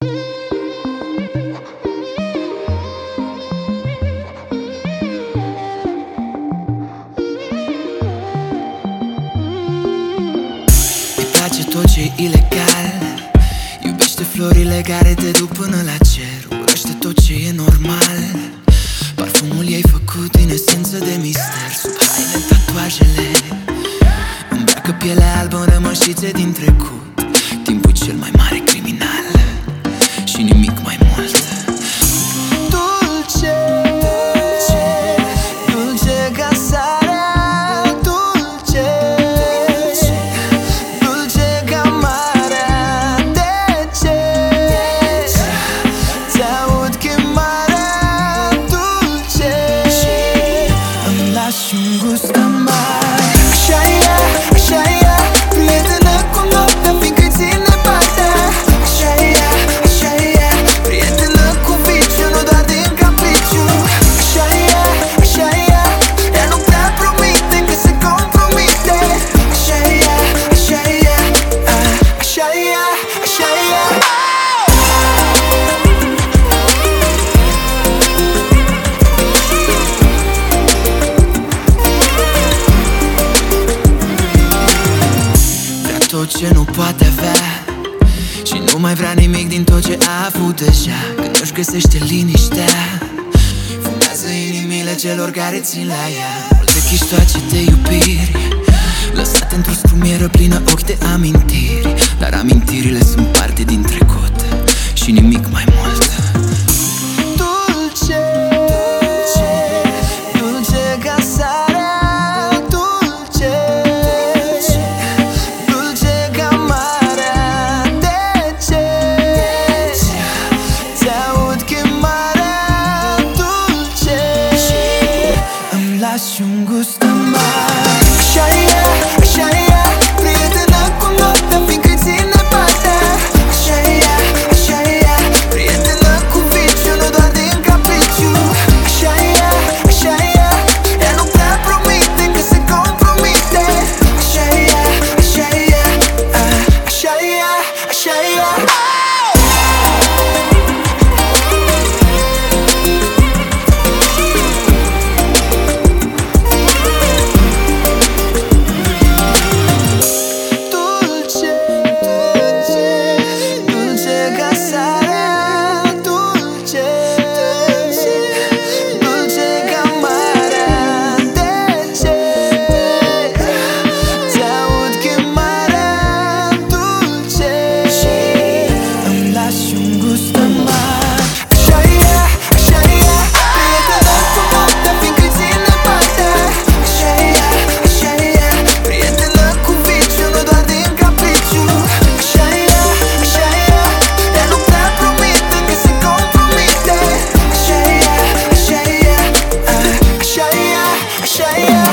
Îi place tot ce-i ilegal, iubește florile care te duc până la cer, urăște tot ce e normal. Parfumul ei făcut din esență de mister, sub haine tatuajele îmbracă pielea albă în rămășițe din trecut. Timpul cel mai mare criminal și nimic mai mult. Dulce, dulce ca sarea, dulce, dulce ca marea. De ce ți-aud chemarea? Dulce, îmi lași un gust amar. Așa e, așa e, prietenă cu noaptea, fiindcă ține partea. Așa e, așa e, prietenă cu viciu, nu doar din capriciu. Așa e, așa e, ea nu prea promite că se compromite. Așa e, așa e, așa e, așa e. Tot ce nu poate avea și nu mai vrea nimic din tot ce a avut deja. Când nu-și găsește liniștea, fumează inimile celor care țin la ea. Multe chiștoace de iubiri lăsate într-o scrumieră plină ochi de amintiri, dar amintirile sunt parte din trecut și nimic mai mult. Dulce, dulce ca sarea, dulce, dulce ca marea. De ce ți-aud chemarea? Dulce, îmi lași un gust amar. Așa e, așa e, prietenă cu noaptea, fiindcă ține partea. Așa e, așa e, prietenă cu viciu, nu doar din capriciu. Așa e, așa e, ea nu prea promite că se compromite. Așa e, așa e, așa e, așa e. Dulce, dulce, dulce ca sarea, dulce, dulce ca marea. De ce ți-aud chemarea? Dulce, îmi lași un gust amar. Așa e, așa e, prietenă cu noaptea, fiindcă ține partea. Așa e, așa e, prietenă cu viciu, nu doar din capriciu. Așa e, așa e, ea nu prea promite că se compromite. Așa e, așa e, așa e, așa e.